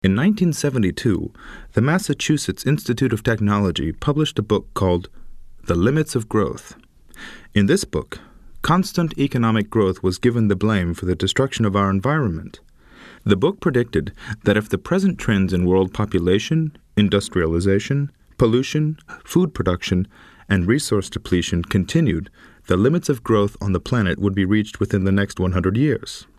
In 1972, the Massachusetts Institute of Technology published a book called The Limits of Growth. In this book, constant economic growth was given the blame for the destruction of our environment. The book predicted that if the present trends in world population, industrialization, pollution, food production, and resource depletion continued, the limits of growth on the planet would be reached within the next 100 years.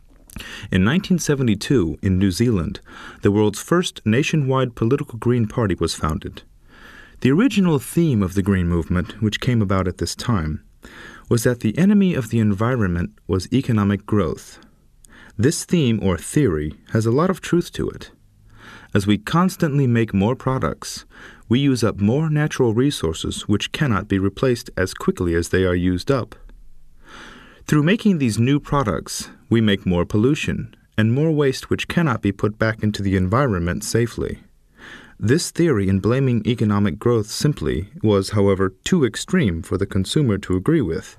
In 1972, in New Zealand, the world's first nationwide political Green Party was founded. The original theme of the Green Movement, which came about at this time, was that the enemy of the environment was economic growth. This theme or theory has a lot of truth to it. As we constantly make more products, we use up more natural resources which cannot be replaced as quickly as they are used up. Through making these new products, we make more pollution and more waste which cannot be put back into the environment safely. This theory in blaming economic growth simply was, however, too extreme for the consumer to agree with.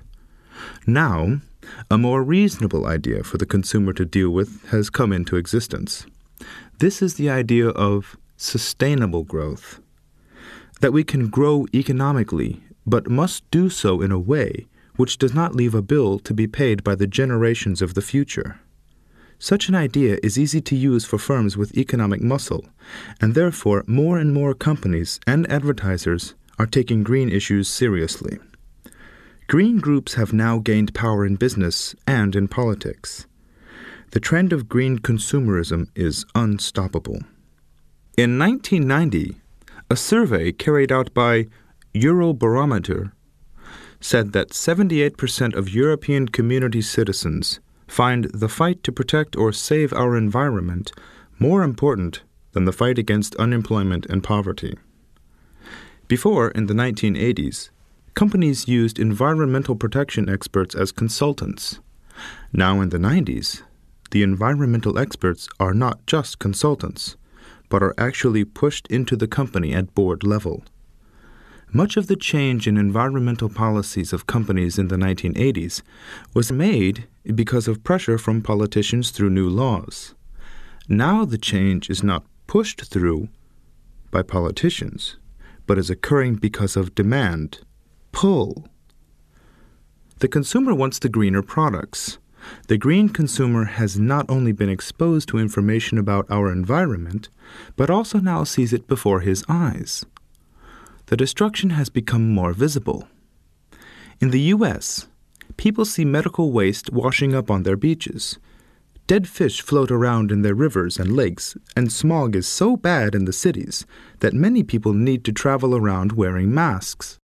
Now, a more reasonable idea for the consumer to deal with has come into existence. This is the idea of sustainable growth. That we can grow economically, but must do so in a way which does not leave a bill to be paid by the generations of the future. Such an idea is easy to use for firms with economic muscle, and therefore more and more companies and advertisers are taking green issues seriously. Green groups have now gained power in business and in politics. The trend of green consumerism is unstoppable. In 1990, a survey carried out by Eurobarometer said that 78% of European community citizens find the fight to protect or save our environment more important than the fight against unemployment and poverty. Before, in the 1980s, companies used environmental protection experts as consultants. Now, in the 90s, the environmental experts are not just consultants, but are actually pushed into the company at board level. Much of the change in environmental policies of companies in the 1980s was made because of pressure from politicians through new laws. Now the change is not pushed through by politicians, but is occurring because of demand, pull. The consumer wants the greener products. The green consumer has not only been exposed to information about our environment, but also now sees it before his eyes. The destruction has become more visible. In the U.S., people see medical waste washing up on their beaches. Dead fish float around in their rivers and lakes, and smog is so bad in the cities that many people need to travel around wearing masks.